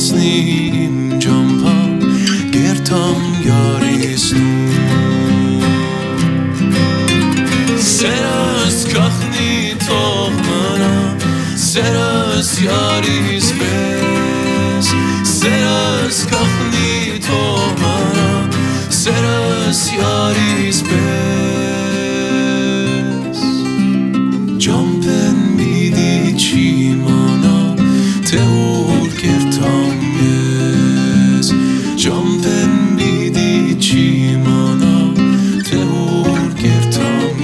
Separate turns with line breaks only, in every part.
kasnim jumpam gertam yarisnu seras kakhni tohmana seras yaris bes seras kakhni tohmana seras yaris bes jumpen midi chimana teul kertam yes jumpen midi chimana teul kertam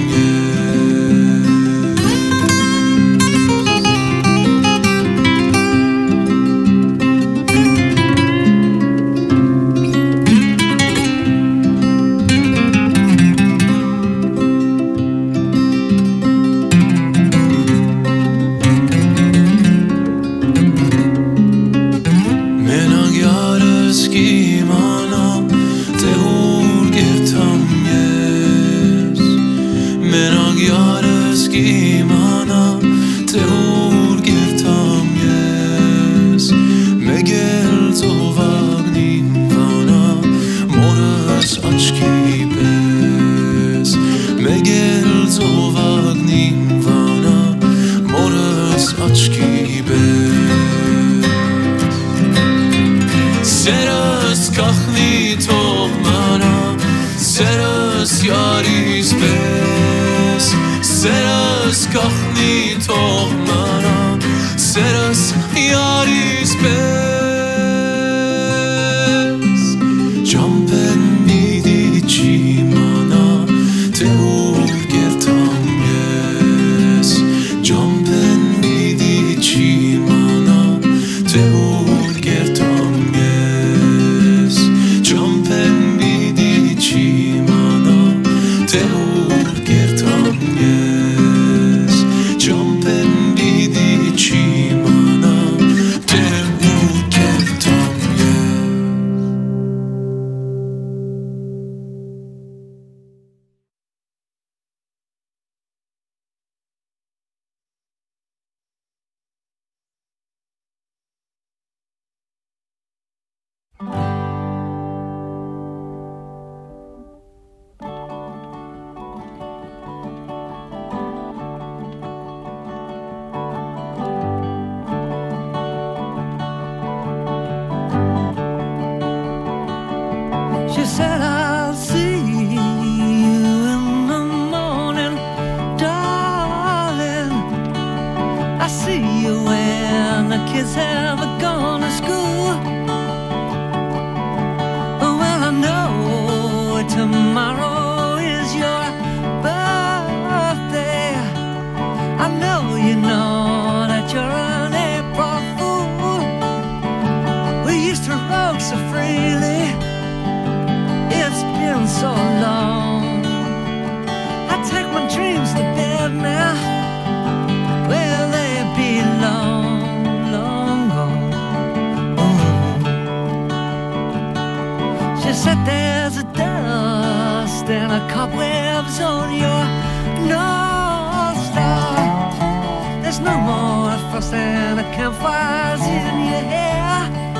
She said, I'll see you in the morning, darling. I see you when the kids have gone to school. Well, I know tomorrow is your birthday. I know you know that you're an April fool. We used to roam so freely. It's been so long. I take my dreams to bed now, where they belong, long gone. She said there's a dust and a cobwebs on your North Star. There's no more frost and a campfires in your hair.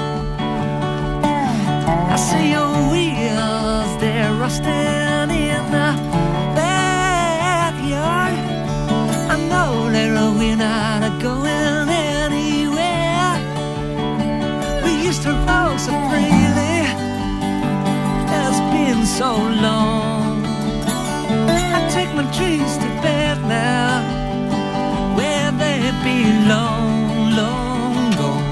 I see your wheels, they're rusting in the backyard. I know we're not going anywhere. We used to roll so freely. It's been so long. I take my dreams to bed now, where they belong, long gone.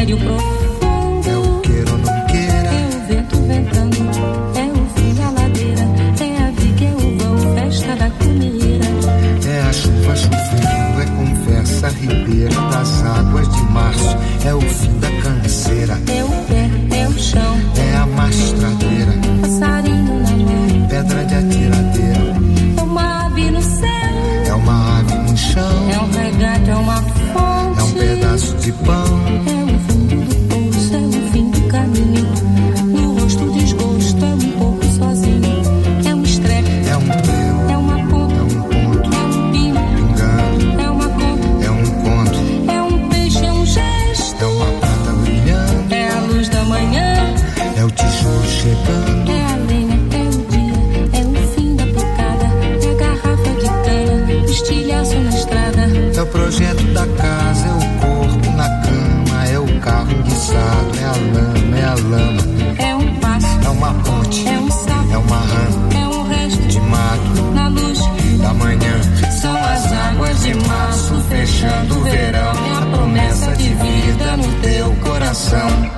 mistério profundo.
É o queira ou não queira.
É o vento ventando, é o fim da ladeira. É a viga, é o vão, festa da comida.
É a chuva chovendo, é conversa ribeira das águas de março. É o fim da canseira.
É o pé, é o chão.
É a mastradeira.
Passarinho na mão.
Pedra de atiradeira.
É uma ave no céu.
É uma ave no chão.
É um regato, é uma fonte.
É um pedaço de pão.
É o fundo do poço, é o fim do caminho. No rosto o desgosto, é um pouco sozinho. É um estrepe,
É um prego.
é uma ponta.
É um ponto.
É um pino,
Pingando.
é uma conta.
É um conto.
É um peixe, é um gesto.
É uma prata brilhando.
É a luz da manhã.
É o tijolo chegando.
É a lenha, é o dia. É o fim da picada. É a garrafa de cana. O estilhaço na estrada.
É o projeto da casa. É o corpo na cama. É o carro enguiçado. É a lama, é a lama.
É um passo.
É uma ponte.
É um sapo.
É uma rã
É um resto.
de mato
Na luz.
da manhã.
São as águas de março fechando o verão. É a promessa de vida no teu coração.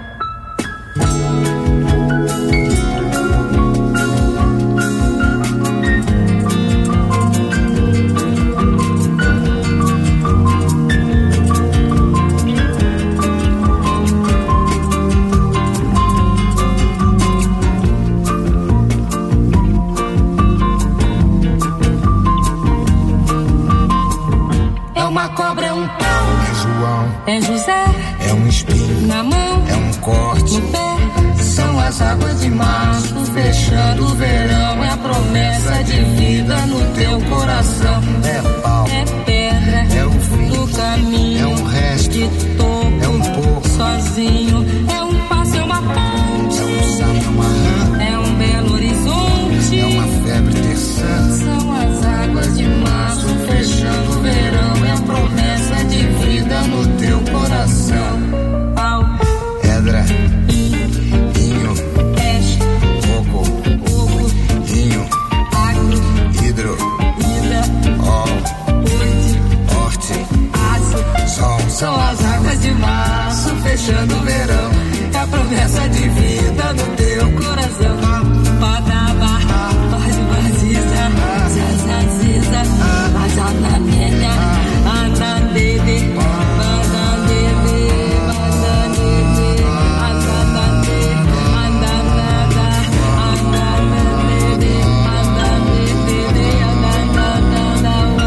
É uma cobra, é um pau.
É João.
É José
É um espinho.
na mão.
É um corte.
No pé. São as águas de março fechando o verão. É a promessa de vida no teu coração.
É pau.
É pedra
É o fim.
do caminho.
É um resto.
De topo.
É um pouco.
Sozinho. É um passo, é uma ponte.
É um sapo, é uma rã.
É um belo horizonte.
É uma febre terçã.
São as águas de março fechando o verão. É a promessa de vida no teu coração. Pau,
Pedra. Inho.
peixe,
Coco.
ovo,
Vinho.
agro,
Hidro.
vida,
Ó.
urte,
Horte.
aço.
Sol.
São as águas de março fechando o verão. É a promessa de vida no teu coração. Padaba, pode vaziza, zazaziza, azanamenya, anandede, anandede, anandede, anandede, andanada, anandede, anandede, anandada,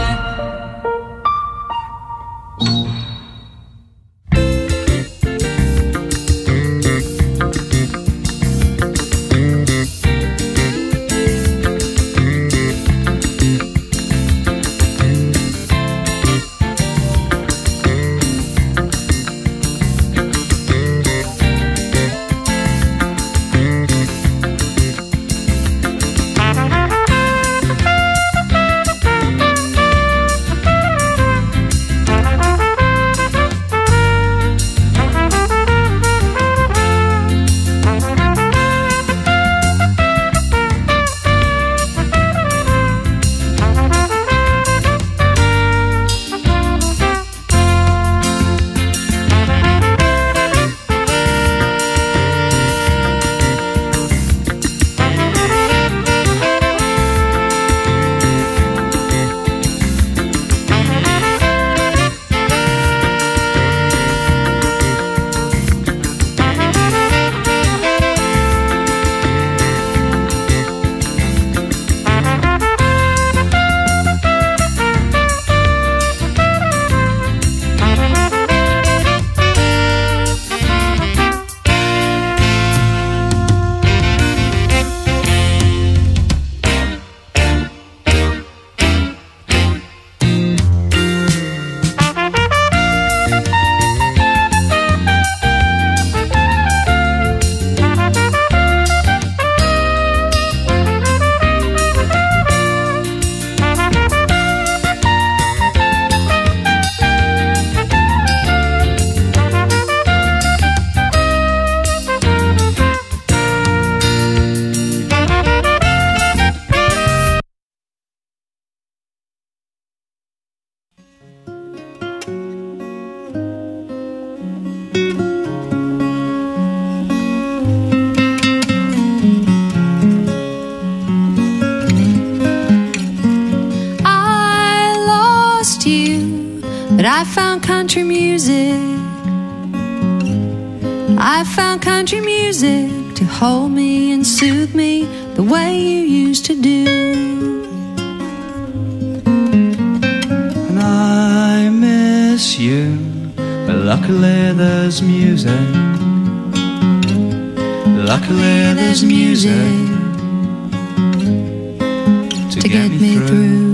But I found country music. I found country music to hold me and soothe me the way you used to do.
And I miss you, but luckily there's music. Luckily there's music to get me through.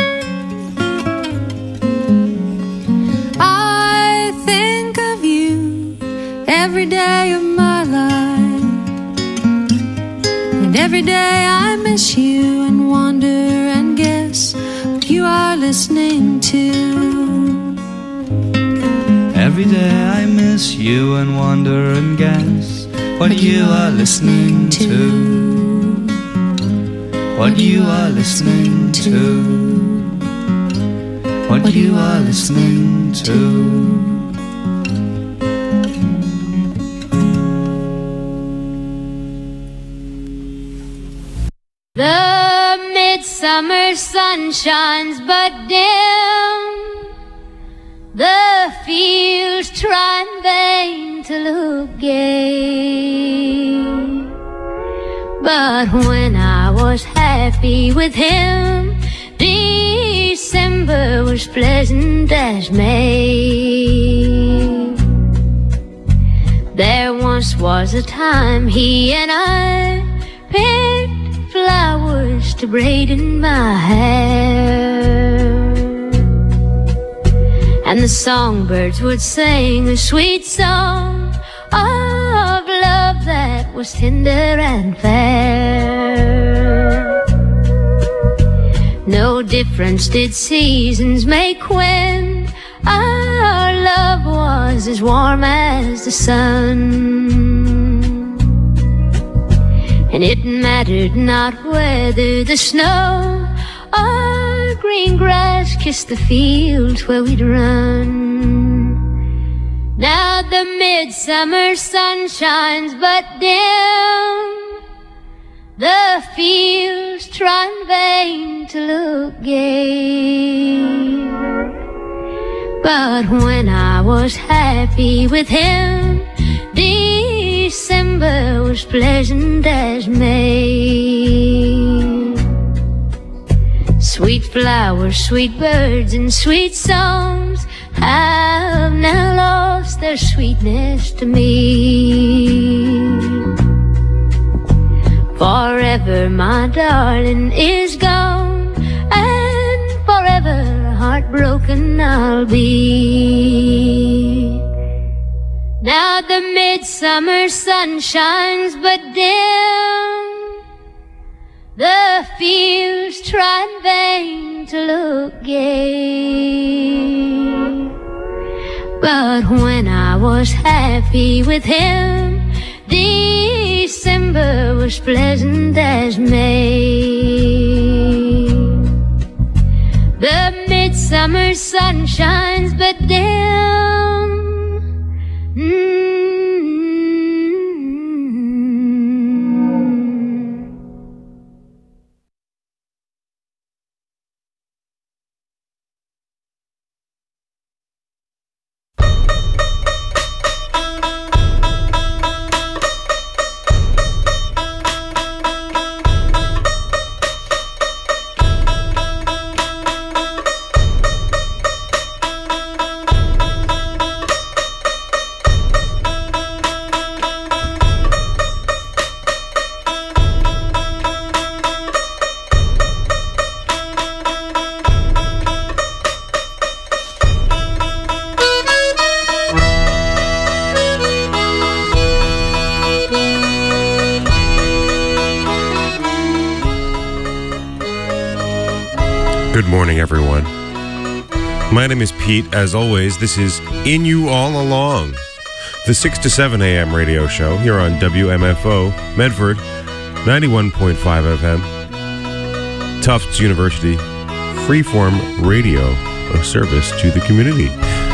I think of you every day of my life, and every day I miss you and wonder and guess what you are listening to.
Every day I miss you and wonder and guess what you are listening to. What you are listening to. What you are listening to.
The midsummer sun shines but dim. The fields try in vain to look gay. But when I was happy with him, December was pleasant as May. There once was a time he and I picked flowers to braid in my hair, and the songbirds would sing a sweet song of love that was tender and fair. No difference did seasons make when our love was as warm as the sun. And it mattered not whether the snow or green grass kissed the fields where we'd run. Now the midsummer sun shines but dim. The fields try in vain to look gay. But when I was happy with him, December was pleasant as May. Sweet flowers, sweet birds, and sweet songs have now lost their sweetness to me. Forever my darling is gone, and forever heartbroken I'll be. Now the midsummer sun shines but dim. The fields try in vain to look gay. But when I was happy with him, December was pleasant as May. The midsummer sun shines but dim.
Good morning, everyone. My name is Pete. As always, this is In You All Along, the 6 to 7 a.m. radio show here on WMFO, Medford, 91.5 FM, Tufts University, freeform radio, a service to the community.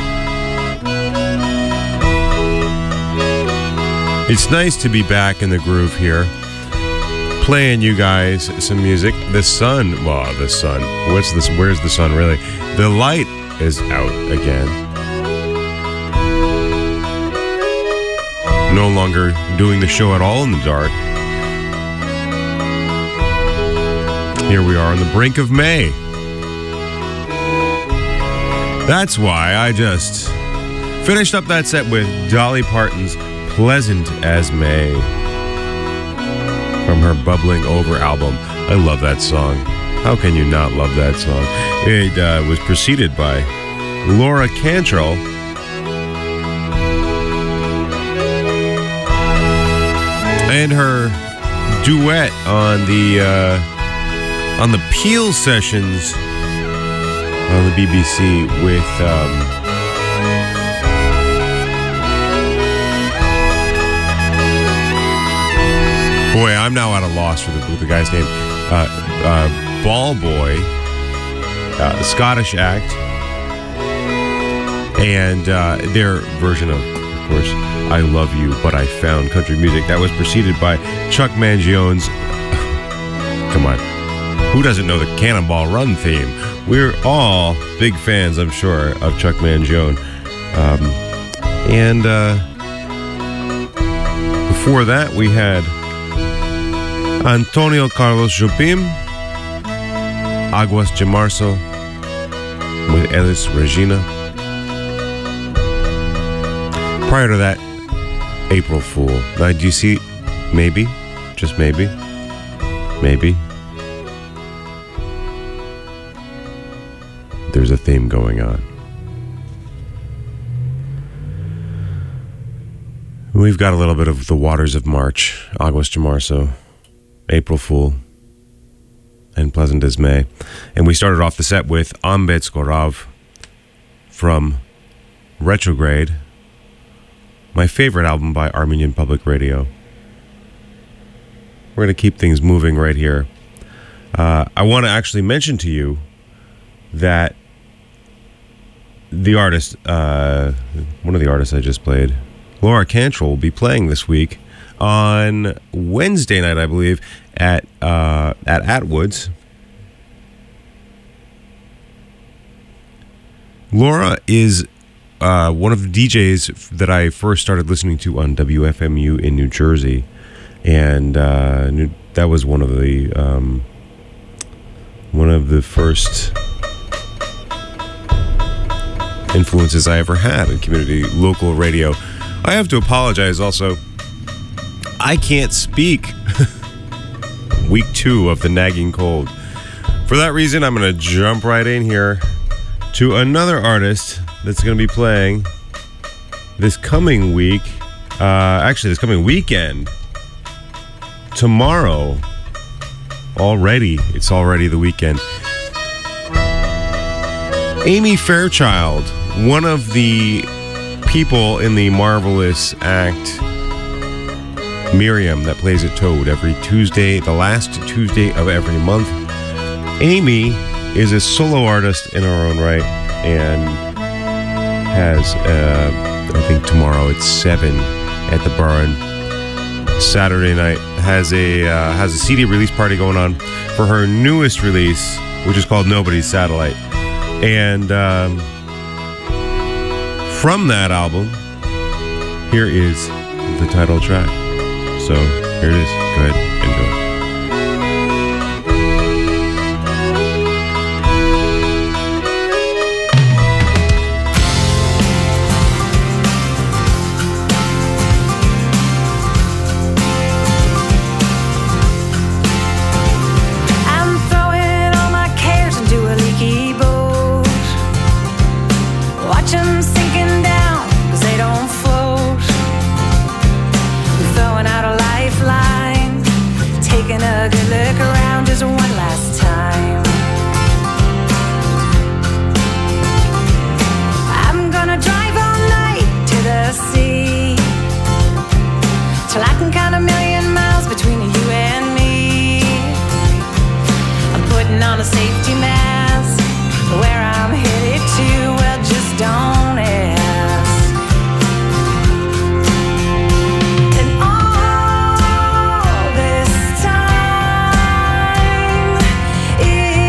It's nice to be back in the groove here, playing you guys some music. The sun, where's the sun really? The light is out again. No longer doing the show at all in the dark. Here we are on the brink of May. That's why I just finished up that set with Dolly Parton's Pleasant as May from her Bubbling Over album. I love that song. How can you not love that song? It was preceded by Laura Cantrell and her duet on the Peel sessions on the BBC with boy, I'm now at a loss for the guy's name. Ball Boy, the Scottish act, and their version of course, I Love You, But I Found Country Music. That was preceded by Chuck Mangione's come on, who doesn't know the Cannonball Run theme? We're all big fans, I'm sure, of Chuck Mangione. And before that, we had Antonio Carlos Jobim, Aguas de Marzo with Elis Regina. Prior to that, April Fool. Now, do you see? Maybe, just maybe, there's a theme going on. We've got a little bit of The Waters of March, Aguas de Marzo, April Fool, and Pleasant as May. And we started off the set with Ambet Skorav from Retrograde, my favorite album by Armenian Public Radio. We're going to keep things moving right here. I want to actually mention to you that the artist, one of the artists I just played, Laura Cantrell, will be playing this week on Wednesday night, I believe, at Atwood's. Laura is one of the DJs that I first started listening to on WFMU in New Jersey, and that was one of the first influences I ever had in community local radio. I have to apologize also. I can't speak. Week 2 of the nagging cold. For that reason, I'm going to jump right in here to another artist that's going to be playing this coming week. This coming weekend. Tomorrow. It's already the weekend. Amy Fairchild, one of the people in the marvelous act Miriam that plays at Toad every Tuesday, the last Tuesday of every month. Amy is a solo artist in her own right and has, I think tomorrow it's 7 at the Burren. Saturday night has a CD release party going on for her newest release, which is called Nobody's Satellite. And from that album, here is the title track. So here it is. Go ahead, enjoy.
All this time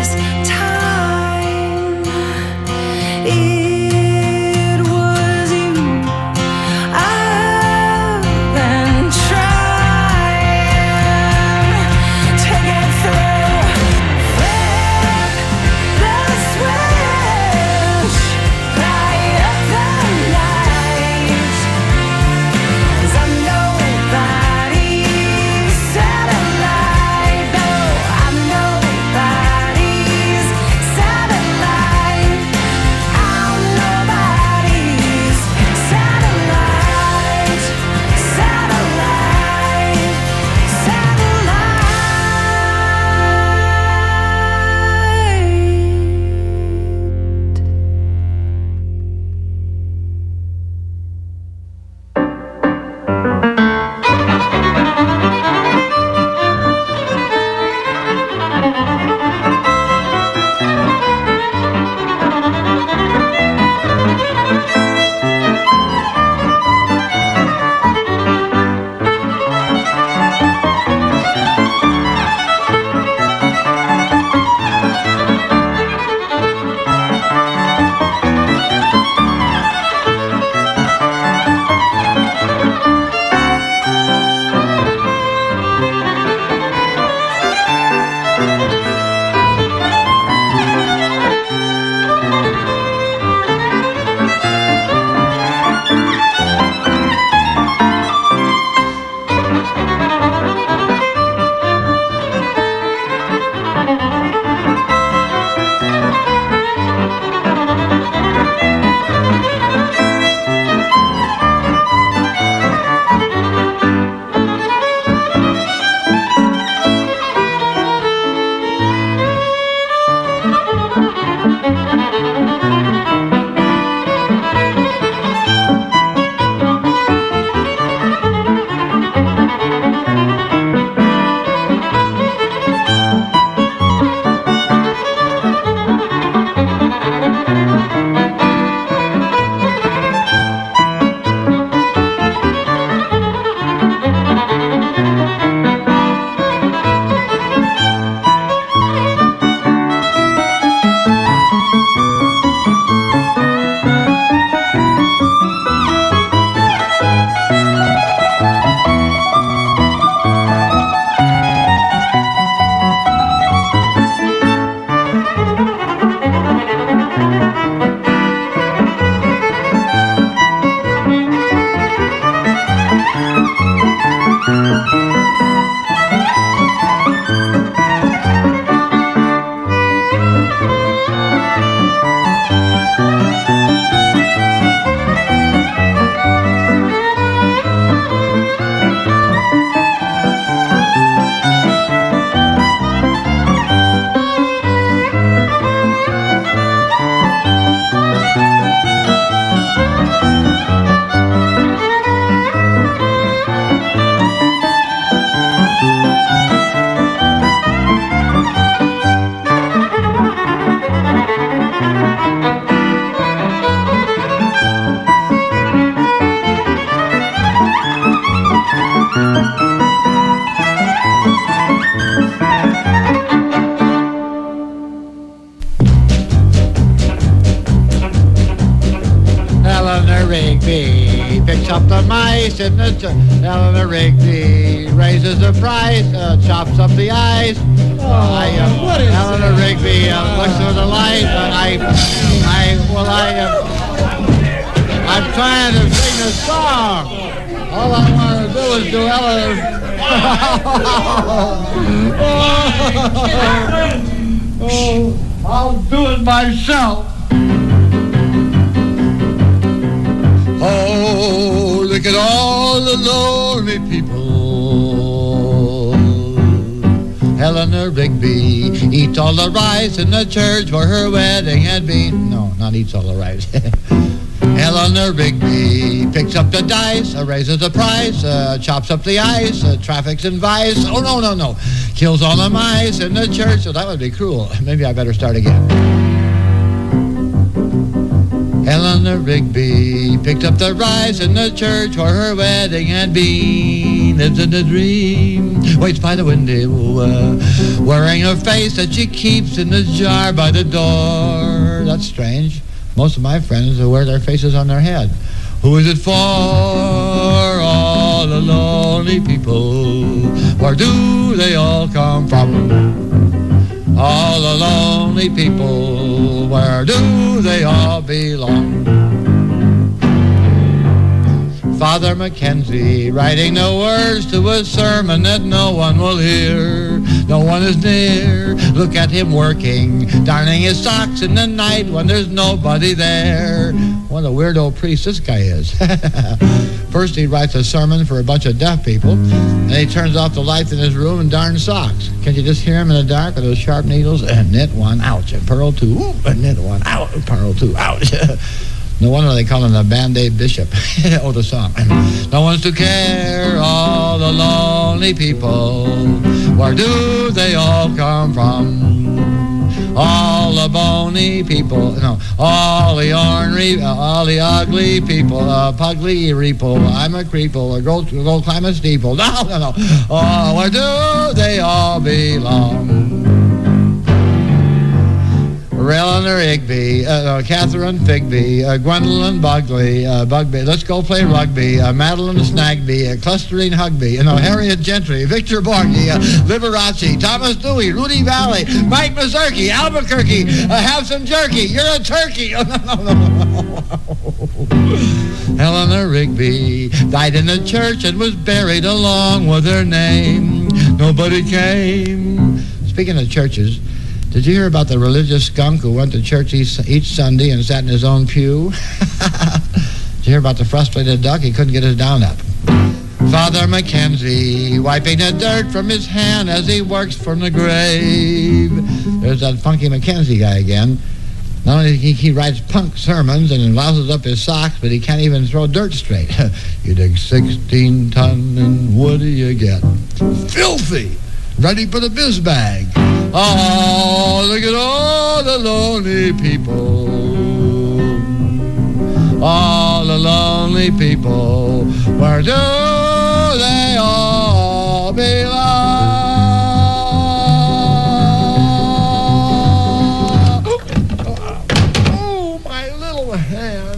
this time. It was you. I've been trying to get through. Flip the switch, light up the night. 'Cause I'm nobody's satellite. No, I'm nobody's satellite. I'm nobody's satellite. Satellite. Satellite.
Eleanor Rigby picks up the mice in the Eleanor Rigby raises the price, chops up the ice.
What is
Eleanor Rigby looks through the light, and I'm trying to sing a song. All I want to do is do Eleanor. I'll do it myself. Oh, look at all the lonely people. Eleanor Rigby eats all the rice in the church where her wedding had been. No, not eats all the rice. Eleanor Rigby picks up the dice, raises the price, chops up the ice, traffics in vice. Oh, no. Kills all the mice in the church. So that would be cruel. Maybe I better start again. Eleanor Rigby picked up the rice in the church where her wedding had been. lives in a dream. Waits by the window, wearing a face that she keeps in the jar by the door. That's strange. Most of my friends wear their faces on their head. Who is it for? All the lonely people. Where do they all come from? All the lonely people. Where do they all belong? Father Mackenzie writing the words to a sermon that no one will hear. No one is near. Look at him working, darning his socks in the night when there's nobody there. What a weirdo priest this guy is. First he writes a sermon for a bunch of deaf people, and he turns off the lights in his room and darns socks. Can't you just hear him in the dark with those sharp needles? And knit one, ouch, and purl two, ooh, and knit one, ouch, and purl two, ouch. No wonder they call him the Band-Aid Bishop. Oh, the song. No one's to care, all the lonely people. Where do they all come from? All the bony people, no, all the ornery, all the ugly people, pugly reeple, I'm a creeple, go climb a steeple. No. Oh, where do they all belong? Eleanor Igby, Catherine Figby, Gwendolyn Bugby, let's go play rugby, Madeline Snagby, Clustering Hugby, Harriet Gentry, Victor Borgie, Liberace, Thomas Dewey, Rudy Valley, Mike Mazurki, Albuquerque, have some jerky, you're a turkey. Eleanor Rigby died in the church and was buried along with her name. Nobody came. Speaking of churches, did you hear about the religious skunk who went to church each Sunday and sat in his own pew? Did you hear about the frustrated duck? He couldn't get his down up. Father Mackenzie wiping the dirt from his hand as he works from the grave. There's that funky Mackenzie guy again. Not only he writes punk sermons and louses up his socks, but he can't even throw dirt straight. You dig 16 ton and what do you get? Filthy! Ready for the biz bag. Oh, look at all the lonely people. All the lonely people. Where do they all belong? Oh, my little hand.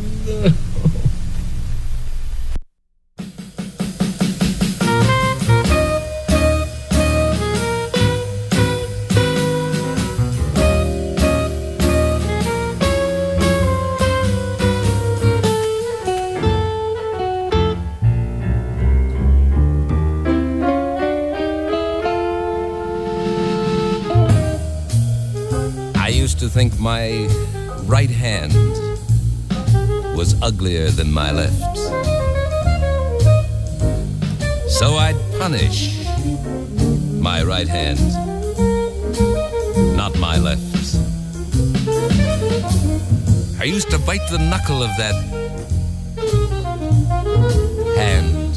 To think my right hand was uglier than my left. So I'd punish my right hand, not my left. I used to bite the knuckle of that hand,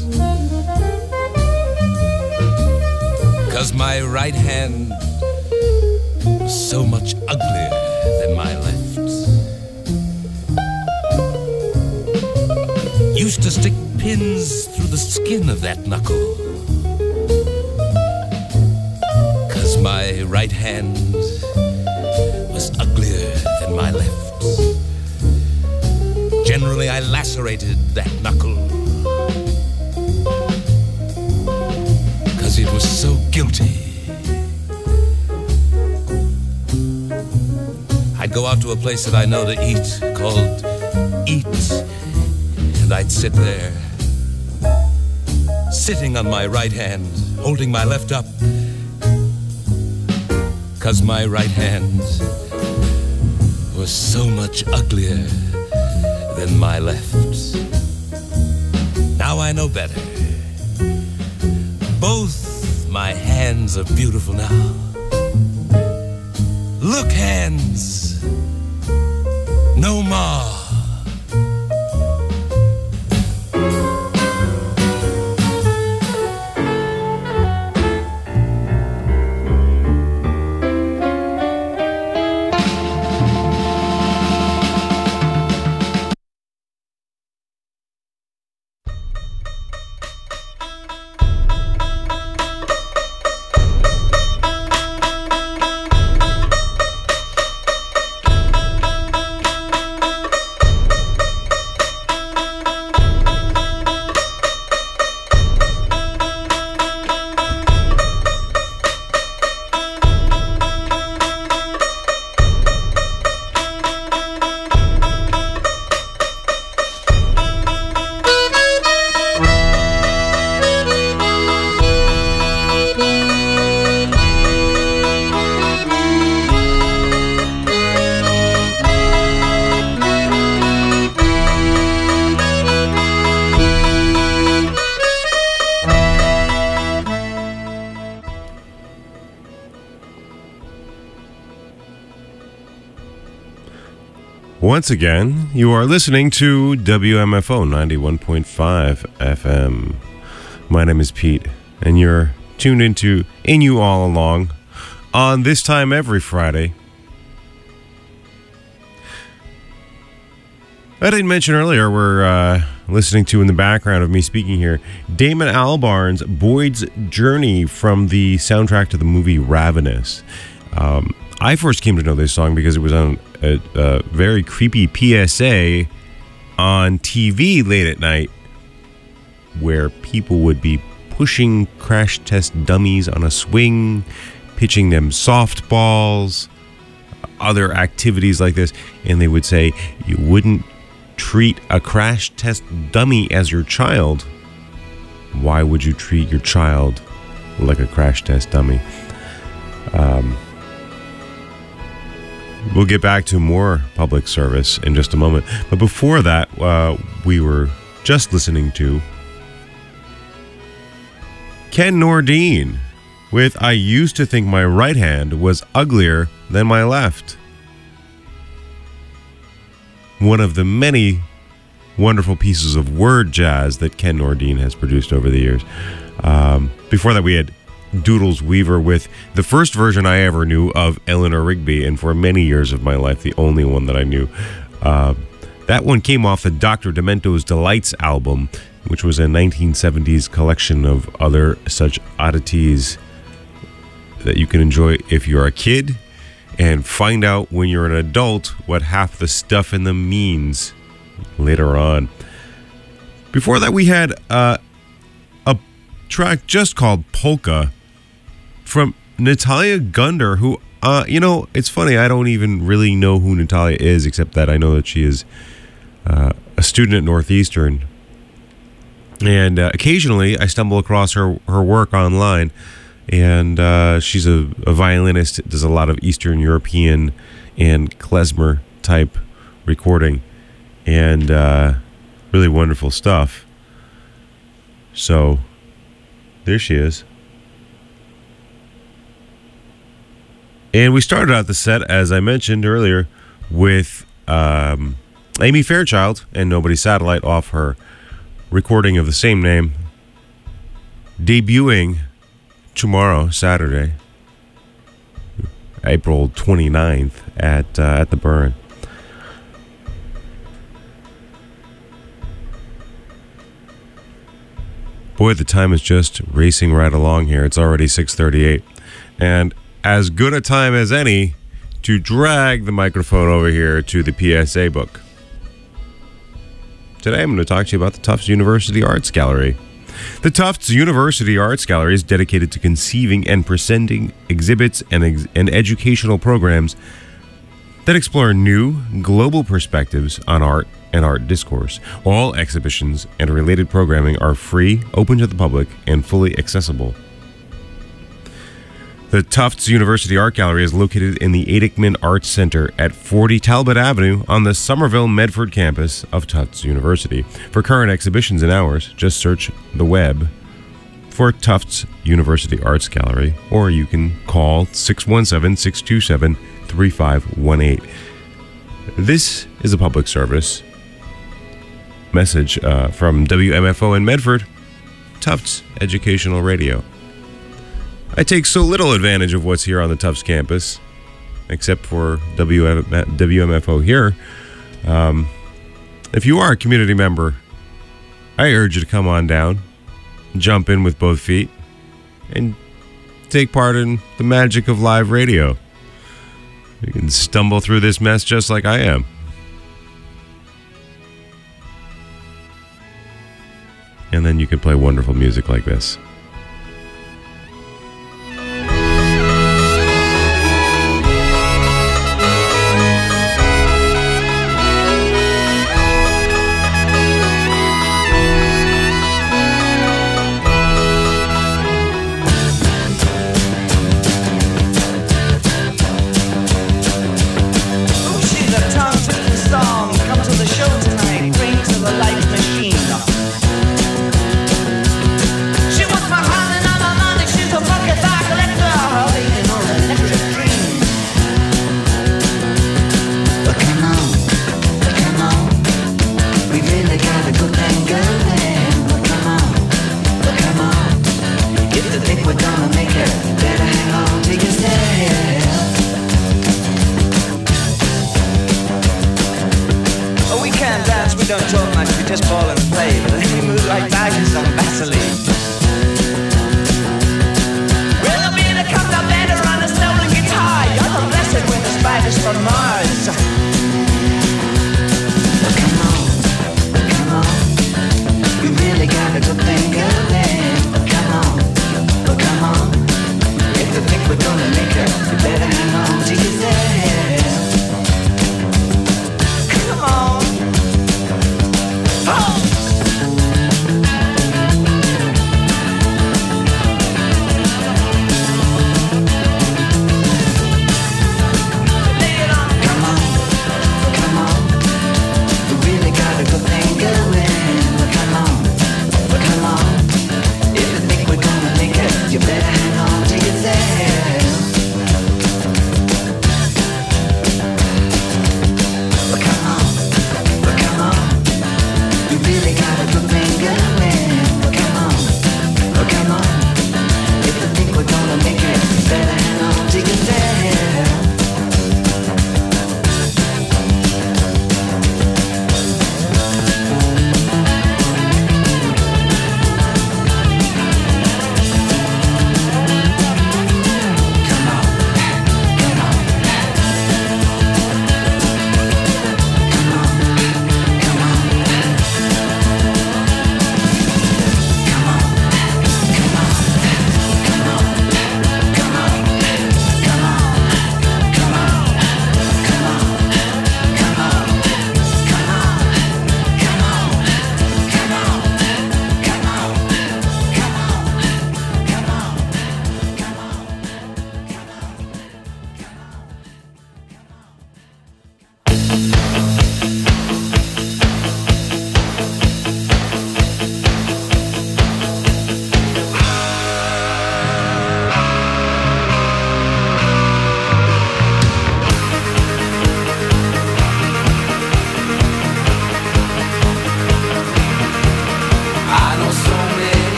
'cause my right hand was so much uglier than my left. Used to stick pins through the skin of that knuckle, 'cause my right hand was uglier than my left. Generally, I lacerated that knuckle, 'cause it was so guilty. I'd go out to a place that I know to eat, called Eat, and I'd sit there, sitting on my right hand, holding my left up, 'cause my right hand was so much uglier than my left. Now I know better. Both my hands are beautiful now. Look, hands, no more.
Once again, you are listening to WMFO 91.5 FM. My name is Pete, and you're tuned into In You All Along on this time every Friday. I didn't mention earlier, we're listening to in the background of me speaking here, Damon Albarn's Boyd's Journey from the soundtrack to the movie Ravenous. I first came to know this song because it was on a very creepy PSA on TV late at night where people would be pushing crash test dummies on a swing, pitching them softballs, other activities like this, and they would say, you wouldn't treat a crash test dummy as your child. Why would you treat your child like a crash test dummy? We'll get back to more public service in just a moment. But before that, we were just listening to Ken Nordine with I Used to Think My Right Hand Was Uglier Than My Left. One of the many wonderful pieces of word jazz that Ken Nordine has produced over the years. Before that, we had Doodles Weaver with the first version I ever knew of Eleanor Rigby, and for many years of my life, the only one that I knew. That one came off the Dr. Demento's Delights album, which was a 1970s collection of other such oddities that you can enjoy if you're a kid and find out when you're an adult what half the stuff in them means later on. Before that, we had a track just called Polka from Natalia Gunder, who, it's funny, I don't even really know who Natalia is, except that I know that she is a student at Northeastern. And occasionally I stumble across her work online, and she's a violinist, does a lot of Eastern European and klezmer type recording, and really wonderful stuff. So there she is. And we started out the set, as I mentioned earlier, with Amy Fairchild and Nobody Satellite off her recording of the same name, debuting tomorrow, Saturday, April 29th at the Burn. Boy, the time is just racing right along here. It's already 6:38. And as good a time as any to drag the microphone over here to the PSA book. Today I'm going to talk to you about the Tufts University Arts Gallery. The Tufts University Arts Gallery is dedicated to conceiving and presenting exhibits and educational programs that explore new, global perspectives on art and art discourse. All exhibitions and related programming are free, open to the public, and fully accessible. The Tufts University Art Gallery is located in the Adickman Arts Center at 40 Talbot Avenue on the Somerville Medford campus of Tufts University. For current exhibitions and hours, just search the web for Tufts University Arts Gallery, or you can call 617-627-3518. This is a public service message from WMFO in Medford, Tufts Educational Radio. I take so little advantage of what's here on the Tufts campus, except for WMFO here. If you are a community member, I urge you to come on down, jump in with both feet, and take part in the magic of live radio. You can stumble through this mess just like I am. And then you can play wonderful music like this.
She was
We don't talk much, we just ball and play, but then we move like badgers on Vaseline. Well, there'll be the cut up better on a stolen guitar. You're the blessed with the spiders from Mars.
Come on, we really got a good thing going. Come on, if you think we're gonna make it, you better hang on to your there.
Come on. Oh! Lay it on.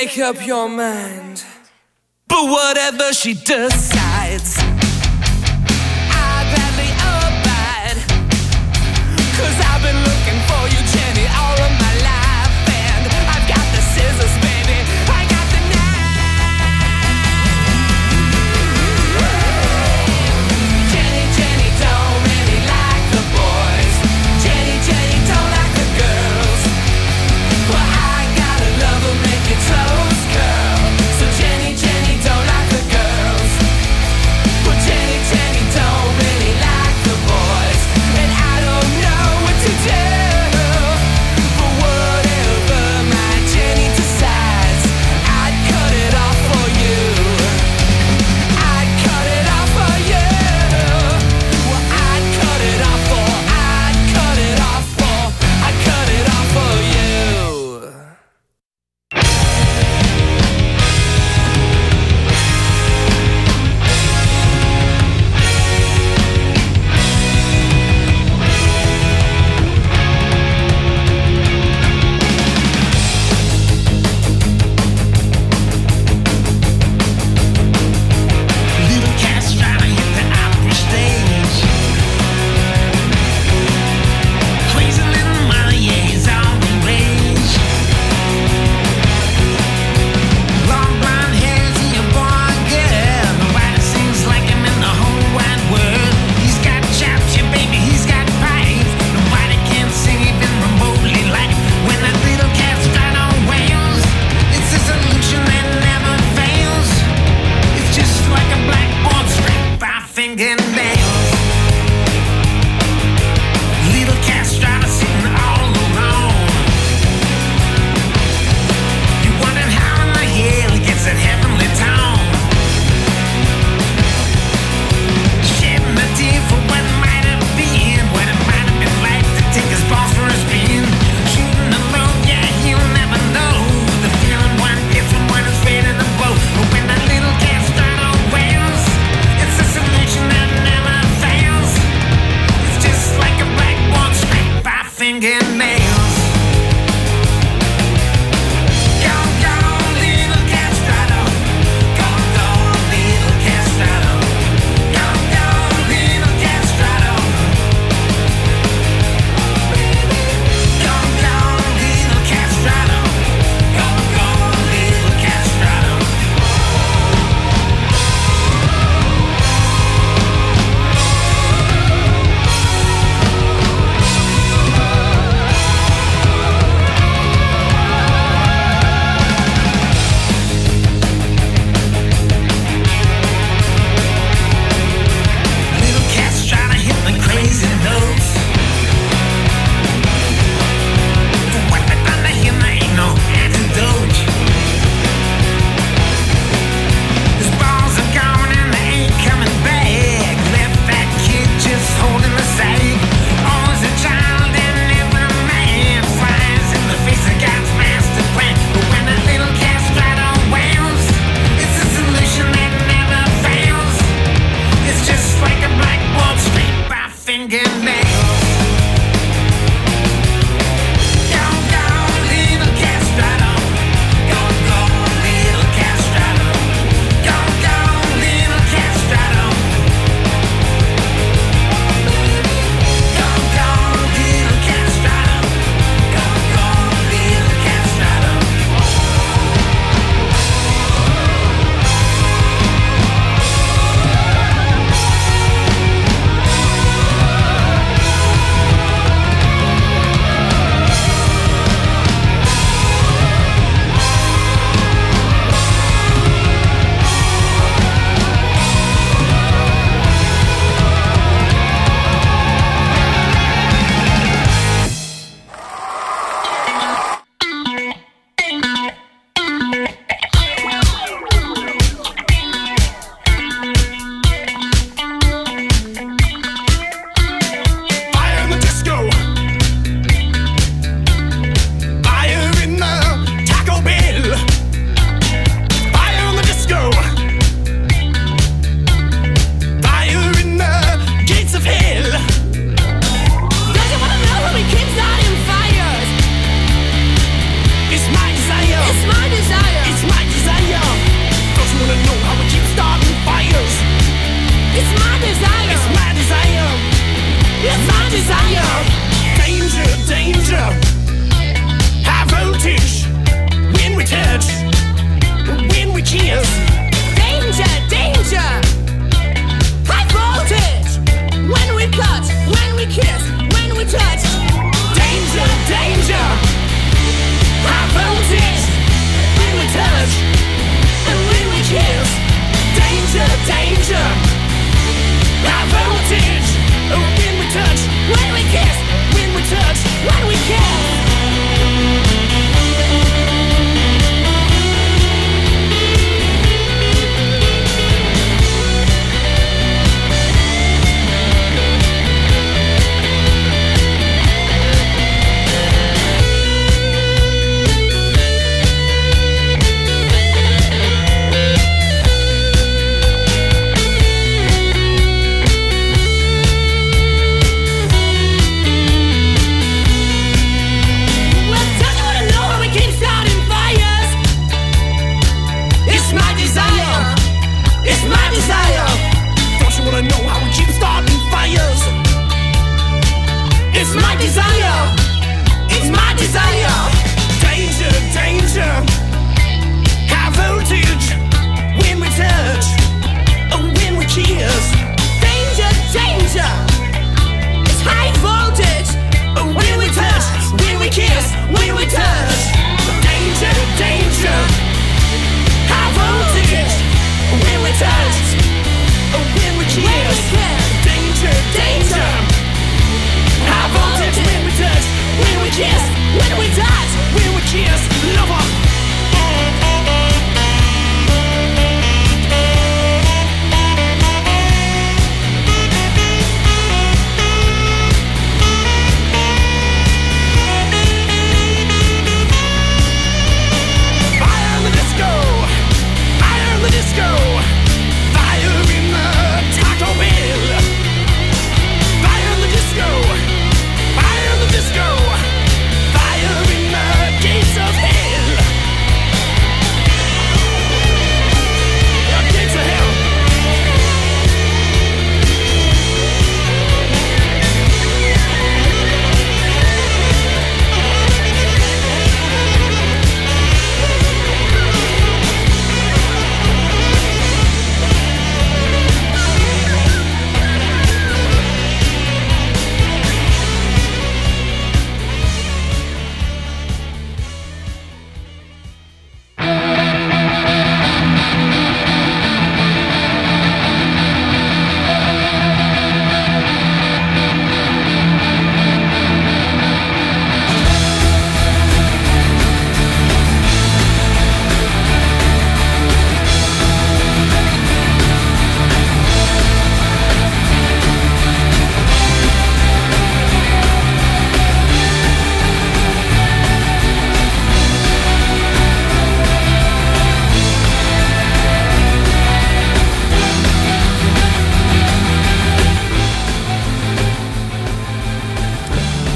make up your mind. But whatever she decides, I'd gladly abide. 'Cause I've been looking for you, Jenny, all of my life. And I've got the scissors, baby, I got the knife. Jenny, Jenny don't really like the boys. Jenny, Jenny don't like the girls. Well, I gotta love her, make your toes curl. So Jenny, Jenny don't like the girls.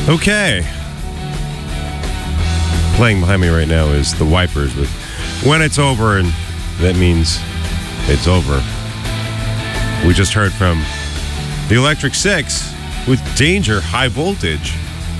Okay. Playing behind me right now is The Wipers with When It's Over, and that means it's over. We just heard from The Electric Six with Danger High Voltage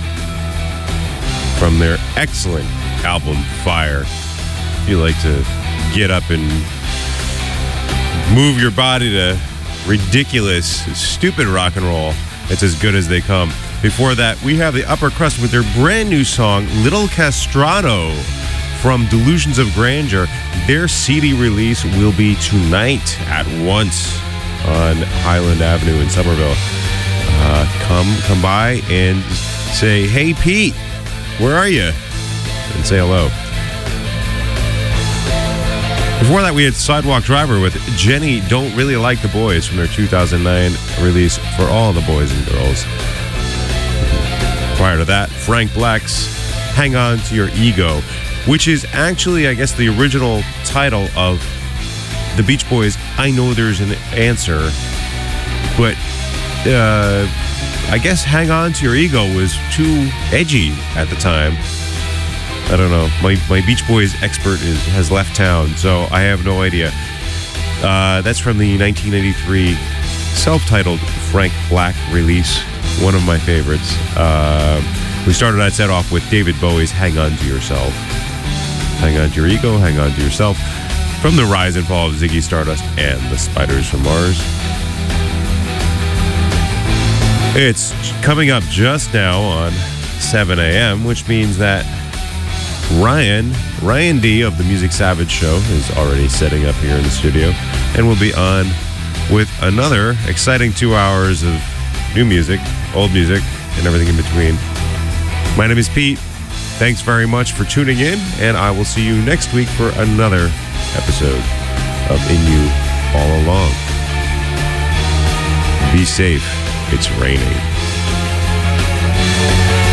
from their excellent album Fire. If you like to get up and move your body to ridiculous, stupid rock and roll, it's as good as they come. Before that, we have the Upper Crust with their brand new song, Little Castrato, from Delusions of Grandeur. Their CD release will be tonight at Once on Highland Avenue in Somerville. Come by and say, hey, Pete, where are you? And say hello. Before that, we had Sidewalk Driver with Jenny Don't Really Like the Boys from their 2009 release For All the Boys and Girls. Prior to that, Frank Black's Hang On to Your Ego, which is actually, I guess, the original title of the Beach Boys' I Know There's an Answer. But I guess Hang On to Your Ego was too edgy at the time. I don't know. My Beach Boys expert has left town, so I have no idea. That's from the 1983 self-titled Frank Black release, one of my favorites. We started that set off with David Bowie's Hang On to Yourself. Hang on to your ego, hang on to yourself. From the rise and fall of Ziggy Stardust and the Spiders from Mars. It's coming up just now on 7 a.m., which means that Ryan D of the Music Savage Show is already setting up here in the studio and will be on with another exciting 2 hours of new music, old music, and everything in between. My name is Pete. Thanks very much for tuning in, and I will see you next week for another episode of In You All Along. Be safe. It's raining.